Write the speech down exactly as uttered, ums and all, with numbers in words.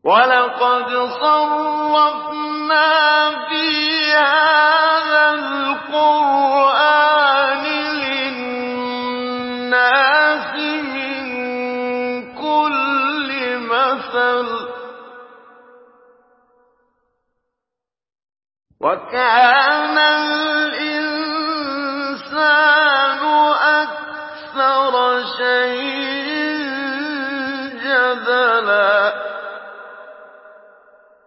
وَلَقَدْ صَرَّفْنَا فِي هَٰذَا الْقُرْآنِ لِلنَّاسِ مِن كُلِّ مَثَلٍ ۚ وَكَانَ الْإِنسَانُ أَكْثَرَ شَيْءٍ